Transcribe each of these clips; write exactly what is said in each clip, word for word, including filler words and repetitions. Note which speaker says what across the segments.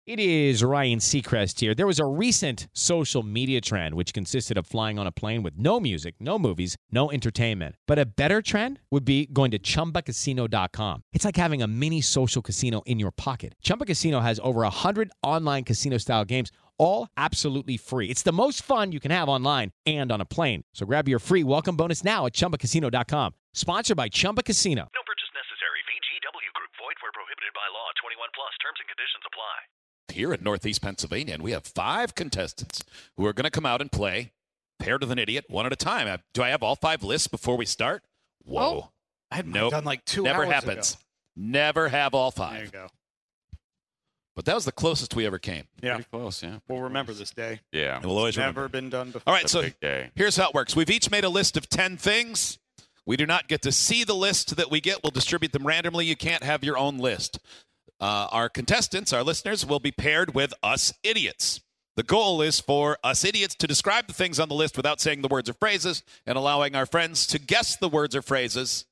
Speaker 1: It is Ryan Seacrest here. There was a recent social media trend which consisted of flying on a plane with no music, no movies, no entertainment. But a better trend would be going to Chumba Casino dot com. It's like having a mini social casino in your pocket. Chumba Casino has over one hundred online casino-style games, all absolutely free. It's the most fun you can have online and on a plane. So grab your free welcome bonus now at Chumba Casino dot com. Sponsored by Chumba Casino.
Speaker 2: No purchase necessary. V G W Group. Void where prohibited by law. twenty-one plus. Terms and conditions apply.
Speaker 3: Here in Northeast Pennsylvania, and we have five contestants who are going to come out and play paired with an idiot one at a time. Do I have all five lists before we start? Whoa.
Speaker 4: Oh, I had
Speaker 3: nope.
Speaker 4: done like two
Speaker 3: Never
Speaker 4: hours
Speaker 3: happens.
Speaker 4: ago.
Speaker 3: Never have all five.
Speaker 4: There you go.
Speaker 3: But that was the closest we ever came.
Speaker 4: Yeah.
Speaker 5: Pretty close, yeah.
Speaker 4: We'll remember this day.
Speaker 5: Yeah.
Speaker 3: And we'll always
Speaker 4: Never
Speaker 3: remember.
Speaker 4: been done before.
Speaker 3: All right,
Speaker 5: It's a
Speaker 3: so
Speaker 5: big day.
Speaker 3: here's how it works. We've each made a list of ten things. We do not get to see the list that we get. We'll distribute them randomly. You can't have your own list. Uh, our contestants, our listeners, will be paired with us idiots. The goal is for us idiots to describe the things on the list without saying the words or phrases and allowing our friends to guess the words or phrases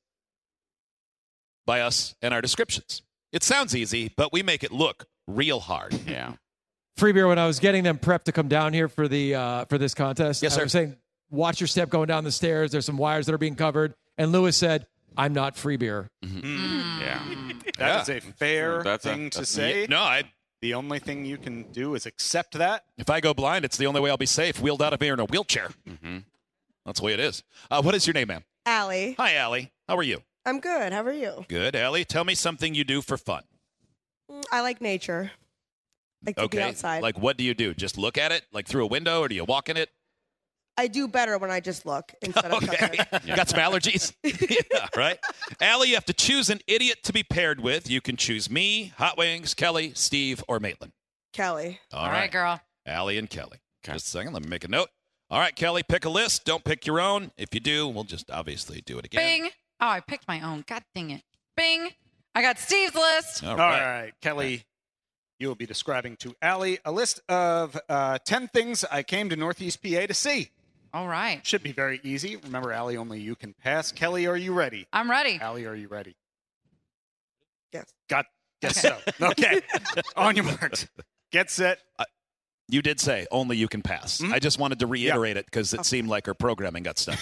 Speaker 3: by us and our descriptions. It sounds easy, but we make it look real hard.
Speaker 5: Yeah.
Speaker 6: Free beer, when I was getting them prepped to come down here for the uh, for this contest,
Speaker 3: Yes,
Speaker 6: I
Speaker 3: sir.
Speaker 6: was saying, watch your step going down the stairs. There's some wires that are being covered. And Lewis said, I'm not free beer.
Speaker 5: Yeah.
Speaker 4: That is a fair
Speaker 5: That's a-
Speaker 4: thing to
Speaker 5: that's-
Speaker 4: say.
Speaker 3: No, I,
Speaker 4: The only thing you can do is accept that.
Speaker 3: if I go blind, it's the only way I'll be safe, wheeled out of here in a wheelchair.
Speaker 5: Mm-hmm.
Speaker 3: That's the way it is. Uh, what is your name, ma'am?
Speaker 7: Allie.
Speaker 3: Hi, Allie. How are you?
Speaker 7: I'm good. How are you?
Speaker 3: Good. Allie, tell me something you do for fun.
Speaker 7: Mm, I like nature. I like to be
Speaker 3: Okay.
Speaker 7: outside.
Speaker 3: Like, what do you do? Just look at it, like through a window, or do you walk in it?
Speaker 7: I do better when I just look instead of touch
Speaker 3: Okay.
Speaker 7: it.
Speaker 3: Got some allergies? Yeah, right? Allie, you have to choose an idiot to be paired with. You can choose me, Hot Wings, Kelly, Steve, or Maitland.
Speaker 7: Kelly.
Speaker 3: All
Speaker 8: All right, girl.
Speaker 3: Allie and Kelly. Just a second. Let me make a note. All right, Kelly, pick a list. Don't pick your own. If you do, we'll just obviously do it again.
Speaker 8: Bing. Oh, I picked my own. God dang it. Bing. I got Steve's list.
Speaker 3: All
Speaker 4: All
Speaker 3: right.
Speaker 4: right, Kelly, you will be describing to Allie a list of uh, ten things I came to Northeast P A to see.
Speaker 8: All right.
Speaker 4: Should be very easy. Remember, Allie, only you can pass. Kelly, are you ready?
Speaker 8: I'm ready.
Speaker 4: Allie, are you ready?
Speaker 7: Yes.
Speaker 4: Got guess so. Okay. On your marks. Get set.
Speaker 3: You did say only you can pass.
Speaker 4: Mhm.
Speaker 3: I just wanted to reiterate it because it seemed like our programming got stuck.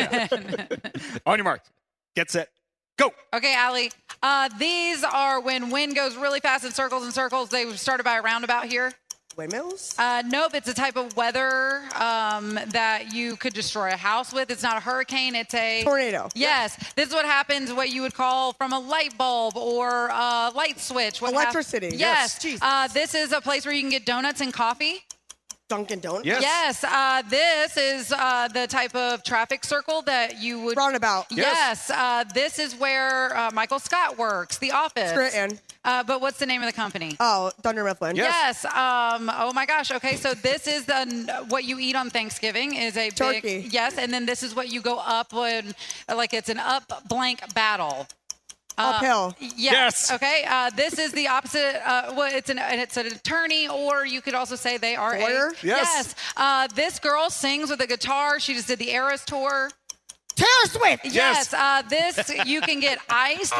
Speaker 4: On your marks. Get set. Go.
Speaker 8: Okay, Allie. Uh, these are when wind goes really fast in circles and circles. They started by a roundabout here.
Speaker 7: Windmills?
Speaker 8: Uh, nope, it's a type of weather um, that you could destroy a house with. It's not a hurricane. It's a
Speaker 7: Tornado.
Speaker 8: Yes, this is what happens. What you would call from a light bulb or a light switch. What hap-
Speaker 7: Electricity.
Speaker 8: Yes.
Speaker 7: Jesus.
Speaker 8: Uh, this is a place where you can get donuts and coffee.
Speaker 7: Dunkin' Donuts?
Speaker 4: Yes.
Speaker 8: Yes. Uh, this is uh, the type of traffic circle that you would.
Speaker 7: Roundabout.
Speaker 8: Yes. Uh, this is where uh, Michael Scott works, The Office.
Speaker 7: Scranton.
Speaker 8: Uh, but what's the name of the company?
Speaker 7: Oh, Thunder Mifflin.
Speaker 4: Yes.
Speaker 8: Yes. Um, oh my gosh. Okay. So this is the what you eat on Thanksgiving is a
Speaker 7: Turkey.
Speaker 8: big yes, and then this is what you go up when like it's an up blank battle. Uh,
Speaker 7: Uphill.
Speaker 8: Yes.
Speaker 4: Yes.
Speaker 8: Okay. Uh, this is the opposite. Uh, well, it's an and it's an attorney, or you could also say they are
Speaker 7: Lawyer?
Speaker 8: a
Speaker 4: Yes.
Speaker 8: Uh, this girl sings with a guitar. She just did the Eras tour.
Speaker 7: Taylor Swift.
Speaker 8: Yes. Uh, this you can get iced.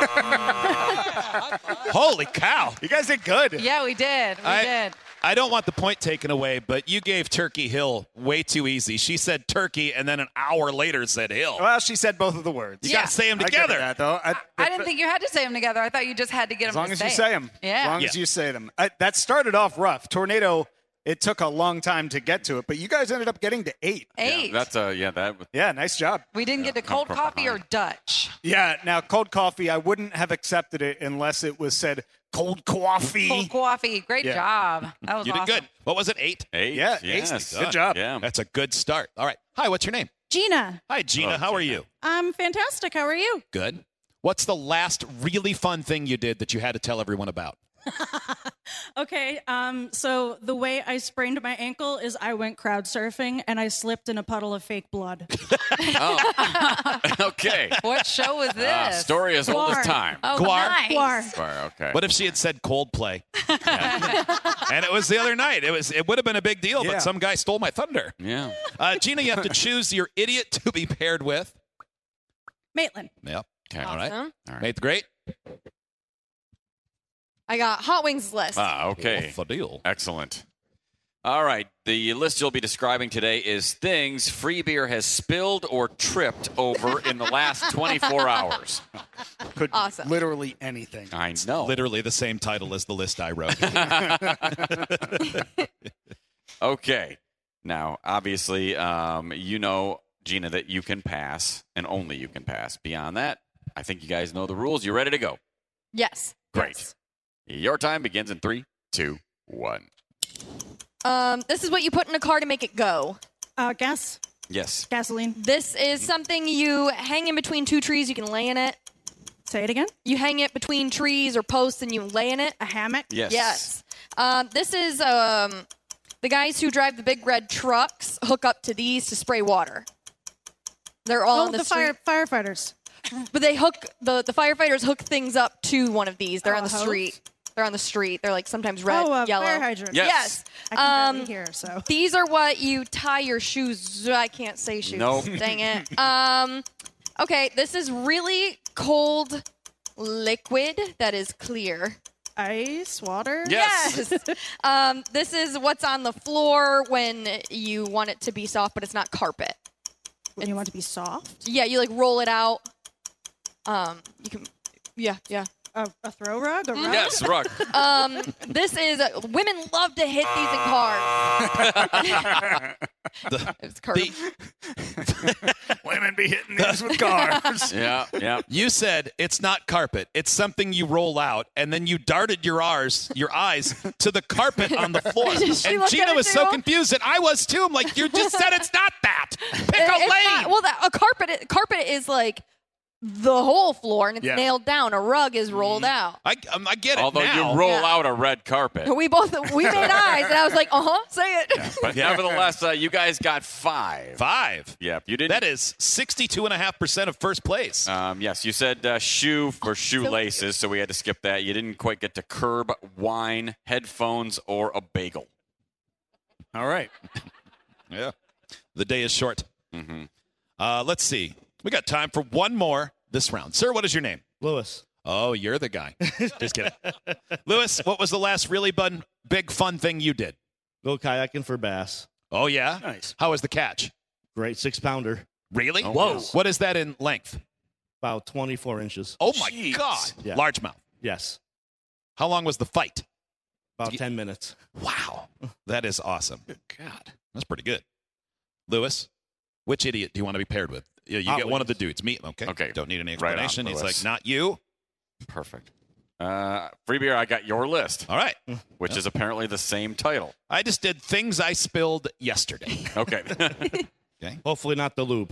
Speaker 3: Holy cow.
Speaker 4: You guys did good.
Speaker 8: Yeah, we did. We
Speaker 3: I-
Speaker 8: did.
Speaker 3: I don't want the point taken away, but you gave Turkey Hill way too easy. She said turkey and then an hour later said hill.
Speaker 4: Well, she said both of the words.
Speaker 3: You
Speaker 8: Yeah.
Speaker 3: got to say them
Speaker 4: I get
Speaker 3: together.
Speaker 4: that, though. I,
Speaker 8: I didn't think you had to say them together. I thought you just had to get
Speaker 4: As
Speaker 8: them
Speaker 4: long
Speaker 8: to
Speaker 4: as
Speaker 8: say
Speaker 4: you
Speaker 8: it.
Speaker 4: say them.
Speaker 8: Yeah.
Speaker 4: As long
Speaker 3: Yeah.
Speaker 4: as you say them. I, that started off rough. Tornado, it took a long time to get to it, but you guys ended up getting to eight.
Speaker 8: Eight.
Speaker 5: That's uh yeah that was
Speaker 4: Yeah, nice job.
Speaker 8: we didn't get to cold
Speaker 5: from
Speaker 8: coffee or
Speaker 5: behind.
Speaker 8: Dutch.
Speaker 4: Yeah, now cold coffee, I wouldn't have accepted it unless it was said cold coffee.
Speaker 8: Cold coffee. Great
Speaker 4: Yeah.
Speaker 8: job. That was
Speaker 3: You did
Speaker 8: awesome.
Speaker 3: good. What was it, eight?
Speaker 5: eight.
Speaker 4: Yeah,
Speaker 5: yes.
Speaker 4: eight. Good job.
Speaker 5: Yeah.
Speaker 3: That's a good start. All right. Hi, what's your name?
Speaker 9: Gina,
Speaker 3: Hi, Gina.
Speaker 5: Oh,
Speaker 3: How are
Speaker 5: Gina.
Speaker 3: you?
Speaker 9: I'm fantastic. How are you?
Speaker 3: Good. What's the last really fun thing you did that you had to tell everyone about?
Speaker 9: Okay, um, so the way I sprained my ankle is I went crowd surfing and I slipped in a puddle of fake blood.
Speaker 5: Oh. Okay.
Speaker 8: What show was this?
Speaker 5: Uh, story as old as
Speaker 9: Guar.
Speaker 5: time.
Speaker 8: Oh,
Speaker 3: Guar?
Speaker 8: nice.
Speaker 9: Guar.
Speaker 5: Guar, okay.
Speaker 3: What if she had said Coldplay? And it was the other night. It was. It would have been a big deal,
Speaker 4: Yeah.
Speaker 3: but some guy stole my thunder.
Speaker 5: Yeah.
Speaker 3: Uh, Gina, you have to choose your idiot to be paired with.
Speaker 9: Maitland.
Speaker 3: Yep.
Speaker 5: Okay.
Speaker 3: All right.
Speaker 5: All right.
Speaker 3: Made the great.
Speaker 10: I got Hot Wings list.
Speaker 5: Ah, okay.
Speaker 3: What's the deal?
Speaker 5: Excellent. All right. The list you'll be describing today is things Free Beer has spilled or tripped over in the last twenty-four hours.
Speaker 4: Could
Speaker 10: Awesome.
Speaker 4: literally anything.
Speaker 5: I know.
Speaker 3: Literally the same title as the list I wrote.
Speaker 5: Okay. Now, obviously, um, you know, Gina, that you can pass, and only you can pass. Beyond that, I think you guys know the rules. You ready to go?
Speaker 10: Yes.
Speaker 5: Great.
Speaker 10: Yes.
Speaker 5: Your time begins in three, two, one.
Speaker 10: Um, this is what you put in a car to make it go.
Speaker 9: Uh, gas,
Speaker 5: Yes.
Speaker 9: gasoline.
Speaker 10: This is something you hang in between two trees. You can lay in it.
Speaker 9: Say it again.
Speaker 10: You hang it between trees or posts and you lay in it.
Speaker 9: A hammock.
Speaker 5: Yes.
Speaker 10: Yes. Um, this is um, the guys who drive the big red trucks hook up to these to spray water. They're all
Speaker 9: Oh,
Speaker 10: on the,
Speaker 9: the
Speaker 10: street.
Speaker 9: fire firefighters.
Speaker 10: But they hook the the firefighters hook things up to one of these. They're
Speaker 9: Oh,
Speaker 10: on the
Speaker 9: a hose?
Speaker 10: street. They're on the street. They're like sometimes red,
Speaker 9: oh, a
Speaker 10: yellow.
Speaker 9: fire hydrant.
Speaker 5: Yes.
Speaker 10: Yes.
Speaker 9: I can barely
Speaker 10: Um,
Speaker 9: hear, so.
Speaker 10: These are what you tie your shoes. I can't say shoes.
Speaker 5: Nope.
Speaker 10: Dang it. Um, okay, this is really cold liquid that is clear.
Speaker 9: Ice, water.
Speaker 5: Yes.
Speaker 10: Yes. um, this is what's on the floor when you want it to be soft, but it's not carpet.
Speaker 9: When you want it to be soft.
Speaker 10: Yeah, you like roll it out. Um, you can. Yeah, yeah.
Speaker 9: A, a throw rug. A rug.
Speaker 5: Yes, rug.
Speaker 10: Um, this is uh, women love to hit these in cars. It's curved.
Speaker 3: The-
Speaker 4: Women be hitting these with cars.
Speaker 5: Yeah, yeah.
Speaker 3: You said it's not carpet. It's something you roll out, and then you darted your eyes, your eyes to the carpet on the floor.
Speaker 10: Did she
Speaker 3: And
Speaker 10: look
Speaker 3: Gina
Speaker 10: at it
Speaker 3: was so
Speaker 10: too?
Speaker 3: confused, and I was too. I'm like, you just said it's not that. Pick a
Speaker 10: It's
Speaker 3: lane.
Speaker 10: not- well, that, a carpet. Carpet is like the whole floor, and it's
Speaker 4: Yeah.
Speaker 10: nailed down. A rug is rolled out.
Speaker 3: I, um, I get it
Speaker 5: Although
Speaker 3: now.
Speaker 5: you roll
Speaker 10: Yeah.
Speaker 5: out a red carpet.
Speaker 10: We both we made eyes, and I was like, "Uh huh, say it."
Speaker 5: But nevertheless, uh, you guys got five.
Speaker 3: Five.
Speaker 5: Yep, you did.
Speaker 3: That is sixty-two point five percent of first place.
Speaker 5: Um, yes, you said uh, shoe for shoelaces, so we had to skip that. You didn't quite get to curb, wine, headphones, or a bagel.
Speaker 4: All right.
Speaker 3: Yeah. The day is short.
Speaker 5: Mm-hmm.
Speaker 3: Uh, let's see. We got time for one more this round. Sir, what is your name?
Speaker 11: Lewis.
Speaker 3: Oh, you're the guy. Just kidding. Lewis, what was the last really bun, big fun thing you did?
Speaker 11: Go kayaking for bass.
Speaker 3: Oh, yeah?
Speaker 4: Nice.
Speaker 3: How was the catch?
Speaker 11: Great six pounder.
Speaker 3: Really?
Speaker 5: Oh,
Speaker 3: Whoa.
Speaker 5: yes.
Speaker 3: What is that in length?
Speaker 11: About twenty-four inches.
Speaker 3: Oh, my
Speaker 5: Jeez.
Speaker 3: God.
Speaker 11: Yeah.
Speaker 3: Largemouth.
Speaker 11: Yes.
Speaker 3: How long was the fight?
Speaker 11: About
Speaker 3: You-
Speaker 11: ten minutes.
Speaker 3: Wow. That is awesome.
Speaker 4: Good God.
Speaker 3: That's pretty good. Lewis, which idiot do you want to be paired with? You, you
Speaker 11: Hot
Speaker 3: get one of the
Speaker 11: Wings.
Speaker 3: dudes. Me. Okay.
Speaker 5: Okay.
Speaker 3: Don't need any
Speaker 5: Right on,
Speaker 3: explanation. He's
Speaker 5: Lewis.
Speaker 3: like, not you.
Speaker 5: Perfect. Uh, Free Beer, I got your list,
Speaker 3: All right.
Speaker 5: which is apparently the same title.
Speaker 3: I just did things I spilled yesterday.
Speaker 5: Okay.
Speaker 11: Hopefully not the lube.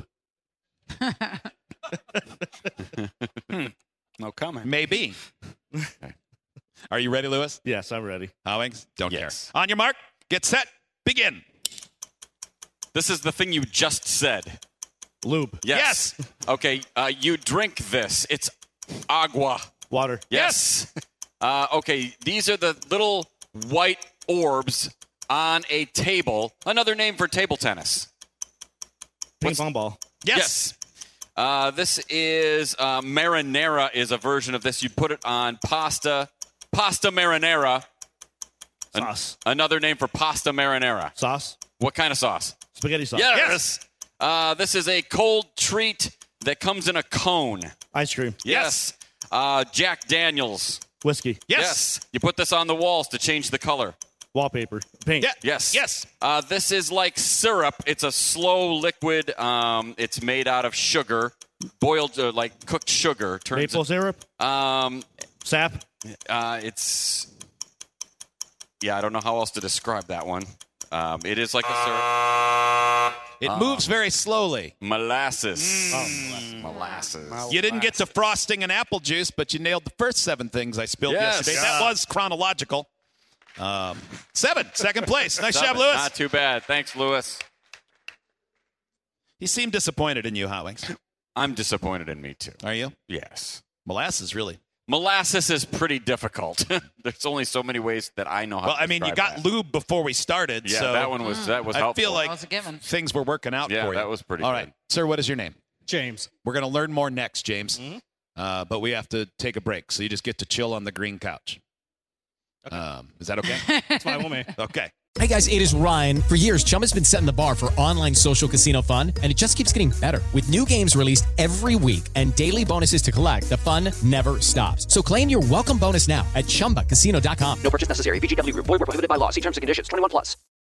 Speaker 4: No comment.
Speaker 3: Maybe. Are you ready, Lewis?
Speaker 11: Yes, I'm ready.
Speaker 3: Howings? Don't
Speaker 5: Yes.
Speaker 3: care. On your mark, get set, begin.
Speaker 5: This is the thing you just said.
Speaker 11: Lube.
Speaker 5: Yes. Okay, uh, you drink this. It's agua.
Speaker 11: Water.
Speaker 5: Yes. uh, okay, these are the little white orbs on a table. Another name for table tennis.
Speaker 11: Ping
Speaker 5: What's-
Speaker 11: pong ball.
Speaker 3: Yes.
Speaker 5: Uh, this is uh, marinara is a version of this. You put it on pasta. Pasta marinara. An-
Speaker 11: Sauce.
Speaker 5: another name for pasta marinara.
Speaker 11: Sauce.
Speaker 5: What kind of sauce?
Speaker 11: Spaghetti sauce.
Speaker 5: Yes. Uh, this is a cold treat that comes in a cone.
Speaker 11: Ice cream.
Speaker 5: Yes. Uh, Jack Daniels.
Speaker 11: Whiskey.
Speaker 3: Yes.
Speaker 5: You put this on the walls to change the color.
Speaker 11: Wallpaper. Paint.
Speaker 3: Yeah.
Speaker 5: Yes.
Speaker 3: Yes.
Speaker 5: Uh, this is like syrup. It's a slow liquid. Um, it's made out of sugar, boiled uh, like cooked sugar. Turns
Speaker 11: Maple syrup.
Speaker 5: Um,
Speaker 11: Sap.
Speaker 5: uh, it's yeah. I don't know how else to describe that one. Um, it is like a syrup.
Speaker 3: It
Speaker 5: Uh,
Speaker 3: moves very slowly.
Speaker 5: Molasses. Molasses.
Speaker 3: You didn't get to frosting and apple juice, but you nailed the first seven things I spilled
Speaker 5: Yes.
Speaker 3: yesterday.
Speaker 5: Yeah.
Speaker 3: That was chronological. Um, seven, second place. Nice
Speaker 5: Seven.
Speaker 3: job, Lewis.
Speaker 5: Not too bad. Thanks, Lewis.
Speaker 3: He seemed disappointed in you, Howings.
Speaker 5: I'm disappointed in me too.
Speaker 3: Are you?
Speaker 5: Yes.
Speaker 3: Molasses, really.
Speaker 5: Molasses is pretty difficult. There's only so many ways that I know how
Speaker 3: Well,
Speaker 5: to
Speaker 3: I mean, you
Speaker 5: describe
Speaker 3: got
Speaker 5: that.
Speaker 3: lube before we started,
Speaker 5: Yeah,
Speaker 3: so
Speaker 5: that one was that was
Speaker 3: I
Speaker 5: helpful.
Speaker 3: feel like
Speaker 8: That was a given.
Speaker 3: things were working out
Speaker 5: Yeah,
Speaker 3: for you.
Speaker 5: that was pretty
Speaker 3: All
Speaker 5: good.
Speaker 3: right. Sir, what is your name?
Speaker 4: James.
Speaker 3: We're going to learn more next, James. Uh, but we have to take a break, so you just get to chill on the green couch. Um, is that okay?
Speaker 11: That's fine with me.
Speaker 3: Okay.
Speaker 1: Hey guys, it is Ryan. For years, Chumba's been setting the bar for online social casino fun, and it just keeps getting better. With new games released every week and daily bonuses to collect, the fun never stops. So claim your welcome bonus now at chumba casino dot com.
Speaker 12: No purchase necessary. V G W Group. Void where prohibited by law. See terms and conditions. twenty-one plus.